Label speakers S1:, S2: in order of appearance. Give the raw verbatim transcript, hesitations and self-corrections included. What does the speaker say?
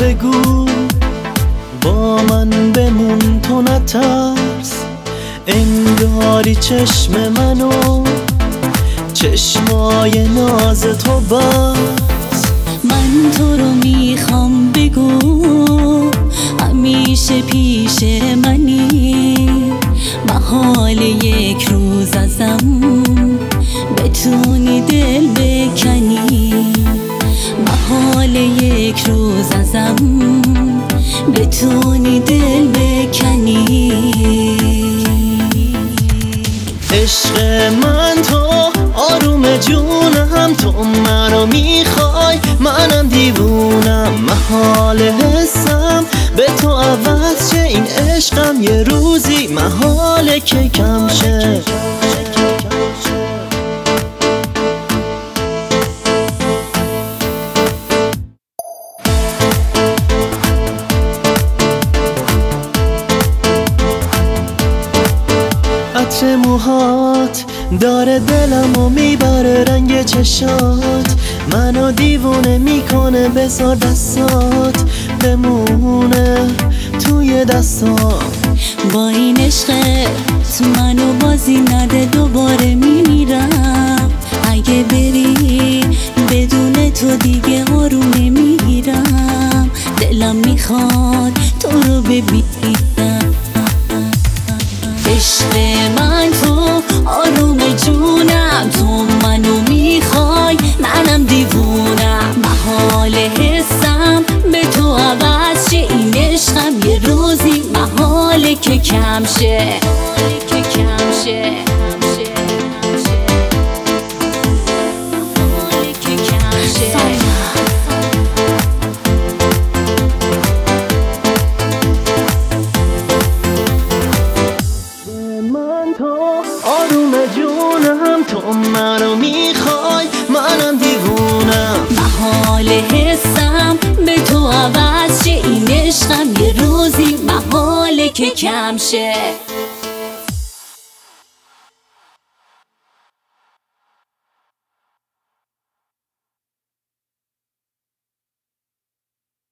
S1: بگو با من بمون تو نترس، انگاری چشم منو چشمای ناز تو بس.
S2: من تو رو میخوام بگو همیشه پیش منی، محال یک روز ازم بتونی دل بکنی، محال یک روز ازم بتونی دل بکنی.
S1: عشق من تو آروم جونم، تو منو میخوای منم دیوونم، محال حسم به تو عوض شه، این عشقم یه روزی محاله که کم شه. عطر موهات داره دلمو میبره، رنگ چشات منو دیوونه میکنه، بذار دستات بمونه توی دستات.
S2: با این عشقت منو بازی نده، دوباره میمیرم اگه بری، بدون تو دیگه آروم نمیگیرم، دلم میخواد تو رو ببینم. عشق من تو آروم جونم، تو منو میخوای منم دیوونم، محال حسم به تو عوض شه، این عشقم یه روزی محاله که کم شه، که کم شه.
S1: آروم جونم تو منو میخوای منم دیوونم،
S2: محال حسم به تو عوض شه، این عشقم یه روزی محاله که کم شه.